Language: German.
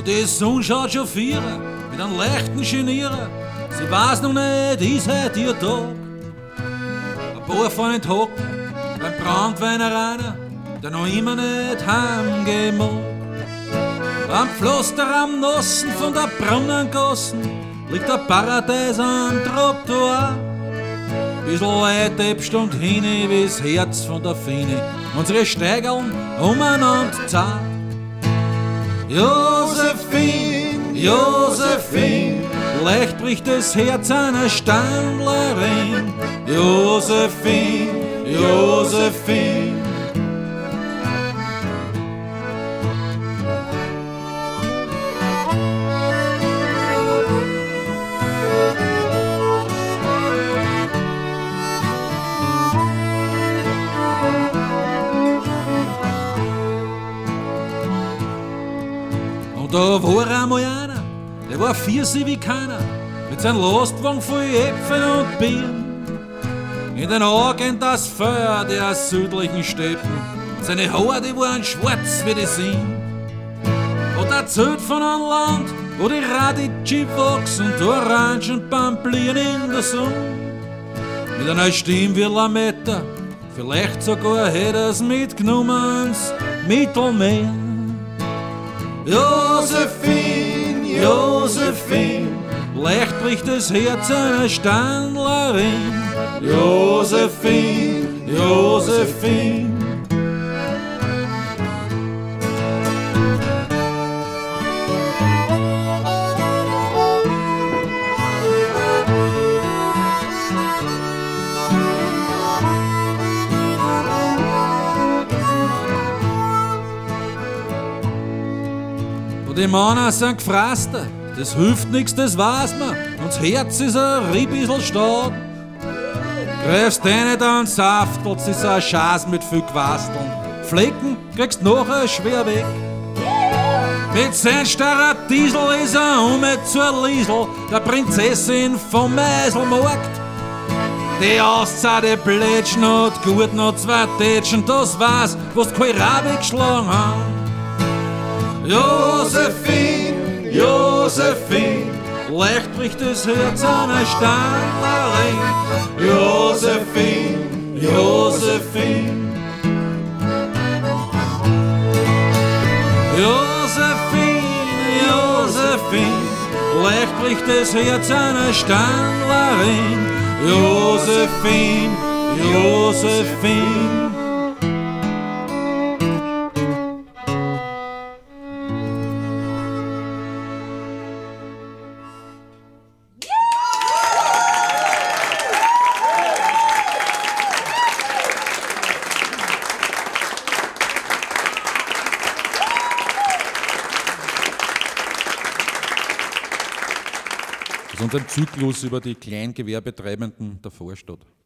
Und die Sonne schaut schon vieren, mit einem leichten Genieren. Sie weiß noch nicht, ist heute ihr Tag. Ein paar von den Hocken beim Brandweinereiner, der noch immer nicht heimgehen mag. Am Pflaster am Nassen von der Brunnengassen liegt ein Paradies am Trottoir. Bissl weit ebstund hin wie's Herz von der Fine, unsere Steigerln umeinander zart. Josephine, Josephine, leicht bricht das Herz einer Standlerin. Josephine, Josephine. Und da war einmal einer, der war 40 wie keiner, mit seinem Lastwagen voll Äpfel und Birnen. In den Augen das Feuer der südlichen Steppen, seine Haare, die waren schwarz wie die Sinn. Und erzählt von einem Land, wo die Radicci wachsen, die Orangen pamplieren in der Sonne. Mit einer Stimme wie Lametta, vielleicht sogar hätte er's mitgenommen ins Mittelmeer. Josephine, Josephine, leicht bricht das Herz einer Standlerin. Josephine, Josephine. Und die Männer sind gefressen, das hilft nix, das weiß man. Und das Herz ist ein bisschen stark. Greifst rein, dann saftelt's, ist ein Schaß mit viel Quasteln. Flecken kriegst nachher schwer weg. Mit sein starrer Diesel ist zur Liesel, der Prinzessin vom Meiselmarkt. Die Auszeit, Plätschen hat gut noch 2 Tätschen, das war's, was die Kohlrabi geschlagen haben. Josephine, Josephine, leicht bricht das Herz einer Standlerin. Josephine, Josephine. Josephine, Josephine, leicht bricht das Herz einer Standlerin. Josephine, Josephine. Das ist unser Zyklus über die Kleingewerbetreibenden der Vorstadt.